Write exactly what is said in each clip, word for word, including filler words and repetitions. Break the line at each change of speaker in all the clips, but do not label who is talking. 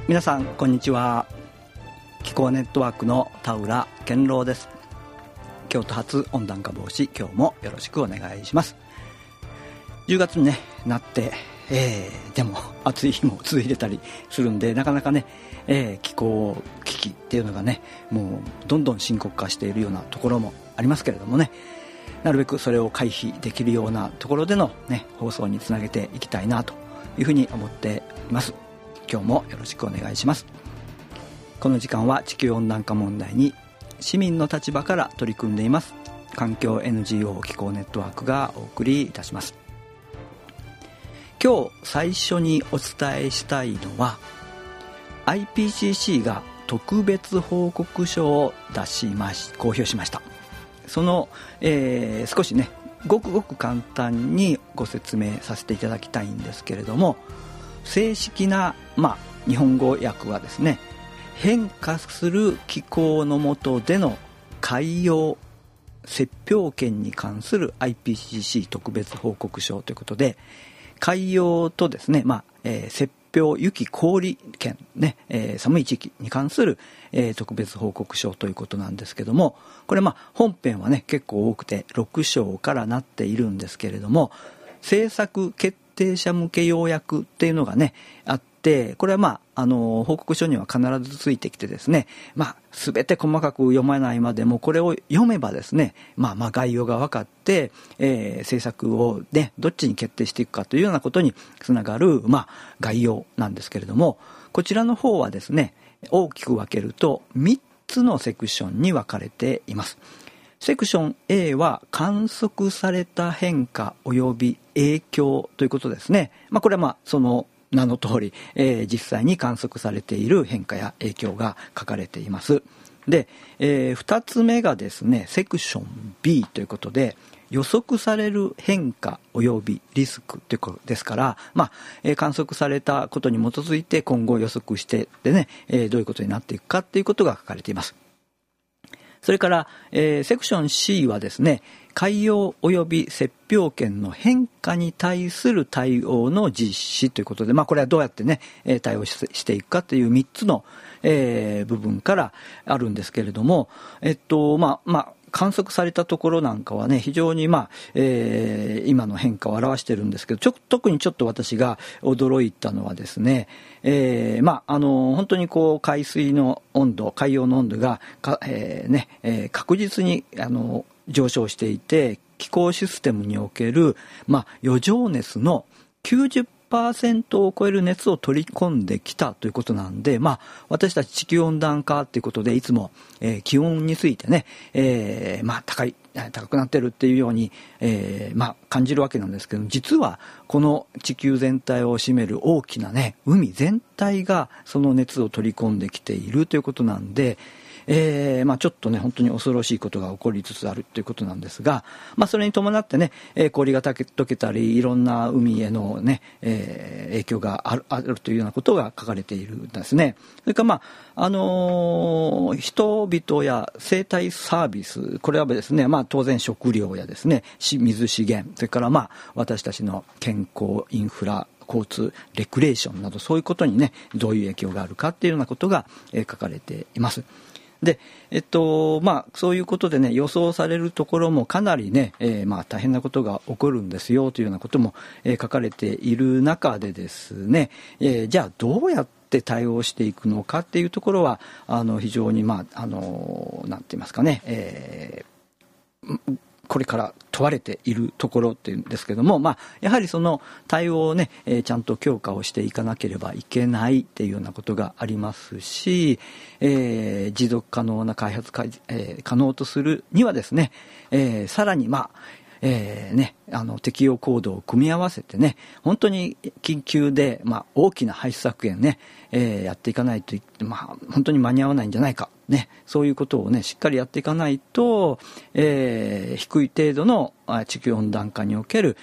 皆さんこんにちは。気候ネットワークの田浦健郎です。京都発温暖化防止、今日もよろしくお願いします。じゅうがつに、ね、なって、えー、でも暑い日も続いてたりするんで、なかなかね、えー、気候危機っていうのがね、もうどんどん深刻化しているようなところもありますけれどもね、なるべくそれを回避できるようなところでの、ね、放送につなげていきたいなというふうに思っています。今日もよろしくお願いします。この時間は地球温暖化問題に市民の立場から取り組んでいます環境 エヌジーオー 気候ネットワークがお送りいたします。今日最初にお伝えしたいのは アイピーシーシー が特別報告書を出しまし公表しました。その、えー、少しねごくごく簡単にご説明させていただきたいんですけれども、正式な、まあ、日本語訳はですね、変化する気候の下での海洋雪氷圏に関する アイピーシーシー 特別報告書ということで、海洋とですね、まあえー、雪氷雪氷圏、ねえー、寒い地域に関する、えー、特別報告書ということなんですけども、これまあ本編はね結構多くてろく章からなっているんですけれども、政策決定者向け要約っていうのがねあって、これはまああの報告書には必ずついてきてですね、まあ全て細かく読まないまでもこれを読めばですね、まあまあ概要が分かって、えー、政策をねどっちに決定していくかというようなことにつながるまあ概要なんですけれども、こちらの方はですね大きく分けるとみっつのセクションに分かれています。セクション A は観測された変化及び影響ということですね。まあ、これはまあその名の通り、えー、実際に観測されている変化や影響が書かれています。で、えー、ふたつめがですねセクション B ということで、予測される変化及びリスクということですから、まあえー、観測されたことに基づいて今後予測してでね、えー、どういうことになっていくかということが書かれています。それから、えー、セクション C はですね、海洋及び雪氷圏の変化に対する対応の実施ということで、まあこれはどうやってね、対応していくかというみっつの、えー、部分からあるんですけれども、えっと、まあ、まあ、観測されたところなんかはね非常にまあ、えー、今の変化を表しているんですけど、ちょ特にちょっと私が驚いたのはですね、えー、まああの本当にこう海水の温度海洋の温度がか、えーねえー、確実にあの上昇していて、気候システムにおける、まあ、余剰熱の きゅうじゅっパーセント を超える熱を取り込んできたということなんで、まあ、私たち地球温暖化ということでいつも、えー、気温についてね、えーまあ、高い高くなってるっていうように、えーまあ、感じるわけなんですけど、実はこの地球全体を占める大きなね海全体がその熱を取り込んできているということなんで、えーまあ、ちょっとね本当に恐ろしいことが起こりつつあるということなんですが、まあ、それに伴ってね、えー、氷が溶けたりいろんな海へのね、えー、影響がある、あるというようなことが書かれているんですね。それからまああのー、人々や生態サービス、これはですね、まあ、当然食料やですね水資源、それからまあ私たちの健康インフラ交通レクレーションなど、そういうことにねどういう影響があるかっていうようなことが、えー、書かれています。でえっとまあ、そういうことでね予想されるところもかなりね、えーまあ、大変なことが起こるんですよというようなことも、えー、書かれている中でですね、えー、じゃあどうやって対応していくのかっていうところはあの非常にまああのなんて言いますかね、えーこれから問われているところっていうんですけども、まあ、やはりその対応をね、えー、ちゃんと強化をしていかなければいけないっていうようなことがありますし、えー、持続可能な開発か、えー、可能とするにはですね、えー、さらにまあえーね、あの適用行動を組み合わせてね、本当に緊急で、まあ、大きな排出削減ね、えー、やっていかないと、まあ、本当に間に合わないんじゃないか、ね、そういうことをねしっかりやっていかないと、えー、低い程度の地球温暖化における、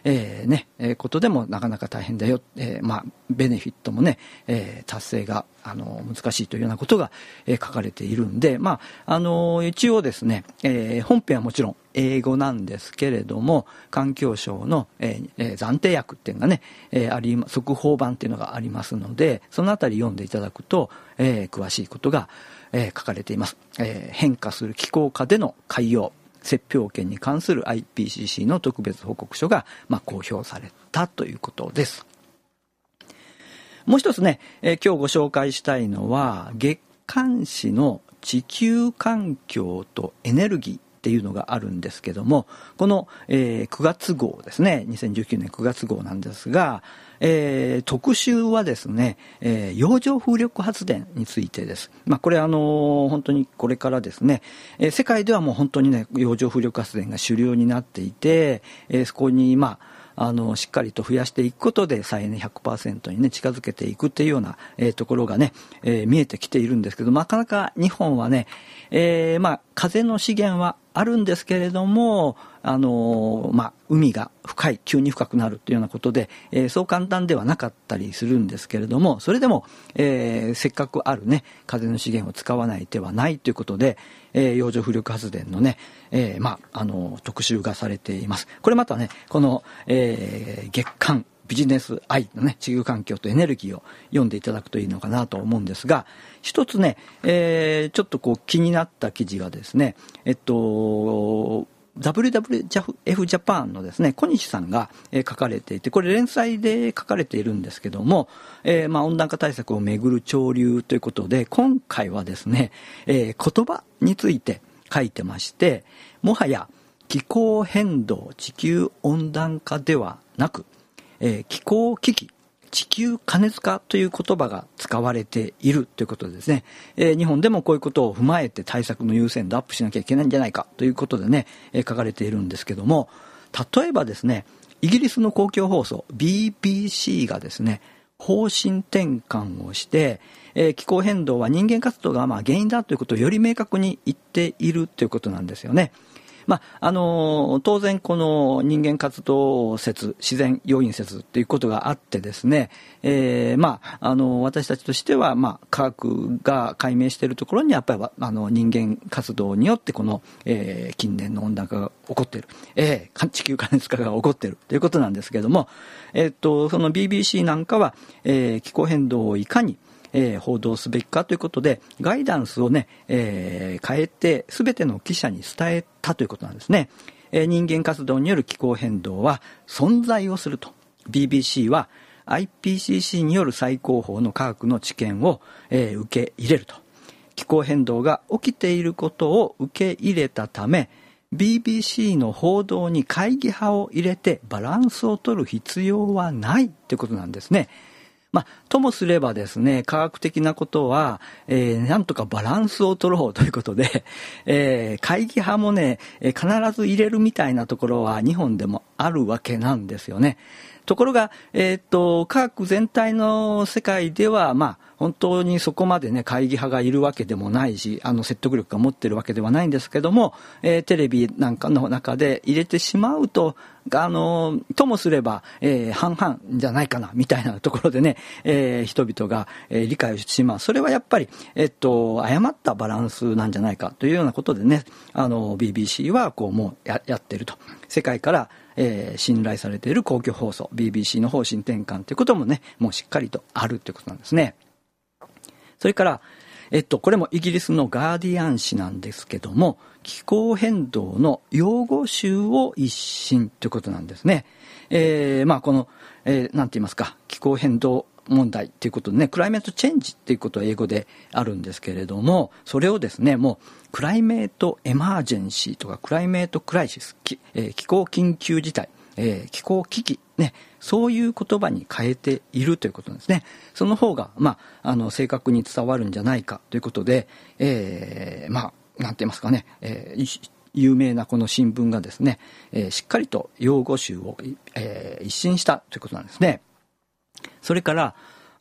えーねえー、ことでもなかなか大変だよ、えーまあ、ベネフィットもね、えー、達成があの難しいというようなことが、えー、書かれているんで、まあ、あの一応ですね、えー、本編はもちろん英語なんですけれども、環境省の、えーえー、暫定訳っていうのがね、えー、あり速報版っていうのがありますので、そのあたり読んでいただくと、えー、詳しいことが、えー、書かれています。えー、変化する気候下での海洋雪氷圏に関する アイピーシーシー の特別報告書が、まあ、公表されたということです。もう一つね、えー、今日ご紹介したいのは月刊誌の地球環境とエネルギーっていうのがあるんですけども、この、えー、くがつ号ですね、にせんじゅうきゅうねんくがつ号なんですが、えー、特集はですね、えー、洋上風力発電についてです。まあ、これあのー、本当にこれからですね、えー、世界ではもう本当にね、洋上風力発電が主流になっていて、えー、そこにまああのしっかりと増やしていくことで再エネ ひゃくパーセント にね近づけていくっていうような、えー、ところがね、えー、見えてきているんですけど、なかなか日本はね、えー、まあ風の資源はあるんですけれども、あのー、まあ海が深い急に深くなるというようなことで、えー、そう簡単ではなかったりするんですけれども、それでも、えー、せっかくあるね風の資源を使わない手はないということで、えー、洋上風力発電のね、えー、まああの特集がされています。これまたねこの、えー、月刊ビジネスアイのね地球環境とエネルギーを読んでいただくといいのかなと思うんですが、一つね、えー、ちょっとこう気になった記事がですね、えっとダブリューダブリューエフ ジャパンのですね小西さんが、えー、書かれていて、これ連載で書かれているんですけども、えー、まあ温暖化対策をめぐる潮流ということで、今回はですね、えー、言葉について書いてまして、もはや気候変動地球温暖化ではなく、えー、気候危機地球過熱化という言葉が使われているということでですね、えー、日本でもこういうことを踏まえて対策の優先度アップしなきゃいけないんじゃないかということでね、えー、書かれているんですけども、例えばですね、イギリスの公共放送 ビービーシー がですね方針転換をして、えー、気候変動は人間活動がまあ原因だということをより明確に言っているということなんですよね。まああのー、当然この人間活動説自然要因説ということがあってですね、えー、まああのー、私たちとしてはまあ科学が解明しているところにやっぱりあの人間活動によってこの、えー、近年の温暖化が起こっている、えー、地球過熱化が起こっているということなんですけれども、えー、っとその ビービーシー なんかは、えー、気候変動をいかにえー、報道すべきかということでガイダンスをね、えー、変えて全ての記者に伝えたということなんですね。えー、人間活動による気候変動は存在をすると。 ビービーシー は アイピーシーシー による最高峰の科学の知見を、えー、受け入れると。気候変動が起きていることを受け入れたため ビービーシー の報道に懐疑派を入れてバランスを取る必要はないということなんですね。まあ、ともすればですね、科学的なことは、えー、なんとかバランスを取ろうということで、えー、会議派もね、えー、必ず入れるみたいなところは日本でもあるわけなんですよね。ところが、えー、っと、科学全体の世界では、まあ、本当にそこまでね、会議派がいるわけでもないし、あの、説得力が持ってるわけではないんですけども、えー、テレビなんかの中で入れてしまうと、あの、ともすれば、えー、半々じゃないかな、みたいなところでね、えー、人々が、えー、理解をしてしまう。それはやっぱり、えっと、誤ったバランスなんじゃないかというようなことでね、あの、ビービーシー は、こう、もうや、やってると。世界から、えー、信頼されている公共放送 ビービーシー の方針転換ということもねもうしっかりとあるということなんですね。それからえっとこれもイギリスのガーディアン紙なんですけども、気候変動の用語集を一新ということなんですね。えー、まあこの、えー、なんて言いますか、気候変動問題ということでね、クライメートチェンジっていうことは英語であるんですけれども、それをですねもうクライメートエマージェンシーとかクライメートクライシス、気、えー、気候緊急事態、えー、気候危機ね、そういう言葉に変えているということなんですね。その方がまああの正確に伝わるんじゃないかということで、えー、まあなんて言いますかね、えー、有名なこの新聞がですね、えー、しっかりと用語集を、えー、一新したということなんですね。それから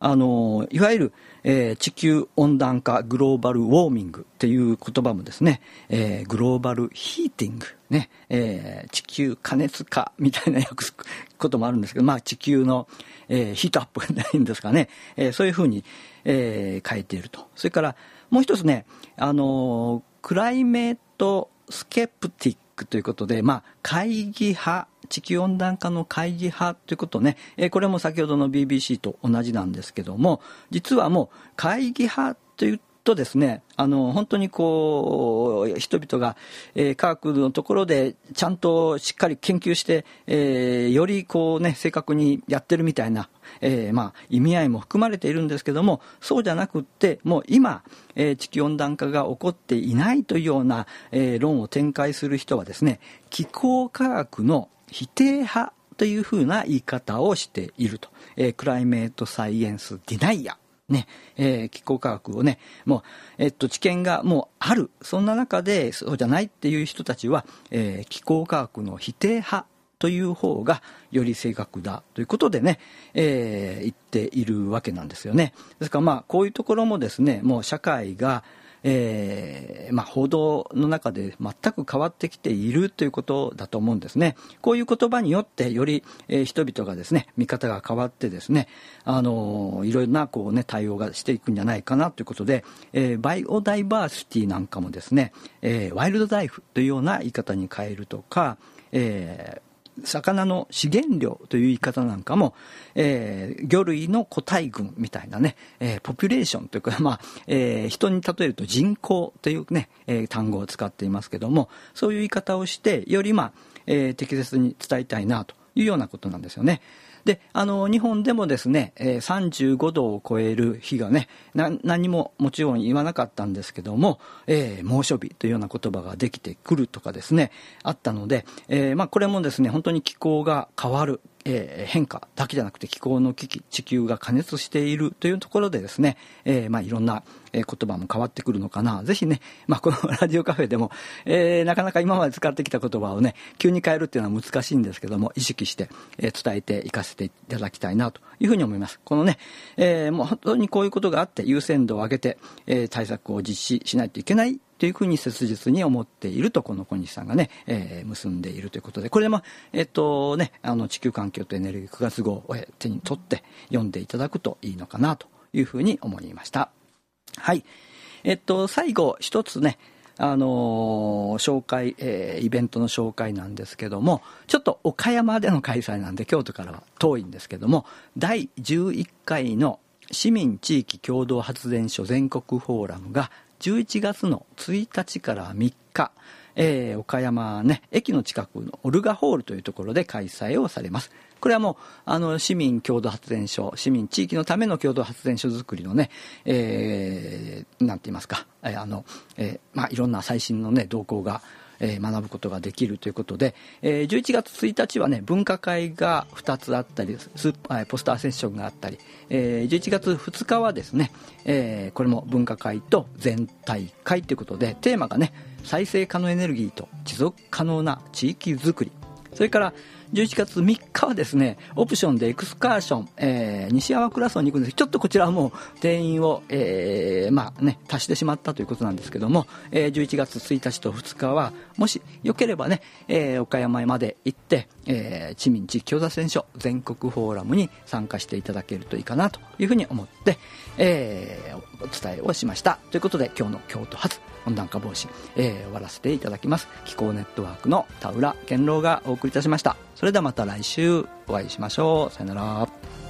あのいわゆる、えー、地球温暖化グローバルウォーミングっていう言葉もですね、えー、グローバルヒーティングね、えー、地球加熱化みたいな訳すこともあるんですけど、まあ地球の、えー、ヒートアップがないんですかね、えー、そういうふうに、えー、変えていると。それからもう一つね、あのー、クライメートスケプティックということで、まあ懐疑派、地球温暖化の懐疑派ということね、えー、これも先ほどの ビービーシー と同じなんですけども、実はもう懐疑派というとですね、あの本当にこう人々が、えー、科学のところでちゃんとしっかり研究して、えー、よりこうね正確にやってるみたいな、えー、まあ意味合いも含まれているんですけども、そうじゃなくってもう今、えー、地球温暖化が起こっていないというような、えー、論を展開する人はですね、気候科学の否定派というふうな言い方をしていると、えー、クライメートサイエンスディナイヤね、えー、気候科学をね、もう、えっと、知見がもうある、そんな中でそうじゃないっていう人たちは、えー、気候科学の否定派という方がより正確だということでね、えー、言っているわけなんですよね。ですからまあこういうところもですね、もう社会がえーまあ、報道の中で全く変わってきているということだと思うんですね。こういう言葉によってより、えー、人々がですね、見方が変わってですね、あのー、いろいろなこうね対応がしていくんじゃないかなということで、えー、バイオダイバーシティなんかもですね、えー、ワイルドライフというような言い方に変えるとか、えー魚の資源量という言い方なんかも、えー、魚類の個体群みたいなね、えー、ポピュレーションというか、まあえー、人に例えると人口というね、えー、単語を使っていますけども、そういう言い方をしてより、まあえー、適切に伝えたいなというようなことなんですよね。で、あの日本でもですね、えー、さんじゅうごどを超える日がね、な何ももちろん言わなかったんですけども、えー、猛暑日というような言葉ができてくるとかですね、あったので、えーまあ、これもですね、本当に気候が変わる、えー、変化だけじゃなくて気候の危機、地球が加熱しているというところでですね、えーまあ、いろんな言葉も変わってくるのかな。ぜひね、まあ、このラジオカフェでも、えー、なかなか今まで使ってきた言葉をね急に変えるっていうのは難しいんですけども、意識して、えー、伝えていかせていただきたいなというふうに思います。このね、えー、もう本当にこういうことがあって優先度を上げて、えー、対策を実施しないといけないというふうに切実に思っていると、この小西さんがね、えー、結んでいるということで、これでも、えっとね、あの地球環境とエネルギーくがつ号を手に取って読んでいただくといいのかなというふうに思いました。はい。えっと、最後一つね、あのー、紹介、えー、イベントの紹介なんですけども、ちょっと岡山での開催なんで京都からは遠いんですけども、だいじゅういっかいの市民地域共同発電所全国フォーラムがじゅういちがつのついたちからみっか、えー、岡山ね、駅の近くのオルガホールというところで開催をされます。これはもうあの市民共同発電所、市民地域のための共同発電所作りのね、えー、なんて言いますか、えー、あの、えー、まあいろんな最新のね動向が、えー、学ぶことができるということで、えー、じゅういちがつついたちはね分科会がふたつあったり、スーパーポスターセッションがあったり、えー、じゅういちがつふつかはですね、えー、これも分科会と全体会ということで、テーマがね再生可能エネルギーと持続可能な地域づくり。それからじゅういちがつみっかはですね、オプションでエクスカーション、えー、西粟倉村に行くんです。ちょっとこちらはもう定員を、えー、まあね、足してしまったということなんですけども、えー、じゅういちがつついたちとふつかは、もしよければね、えー、岡山まで行って、えー、市民地域共同発電所全国フォーラムに参加していただけるといいかなというふうに思って、えー、お伝えをしました。ということで、今日の京都発温暖化防止、えー、終わらせていただきます。気候ネットワークの田浦健郎がお送りいたしました。それではまた来週お会いしましょう。さよなら。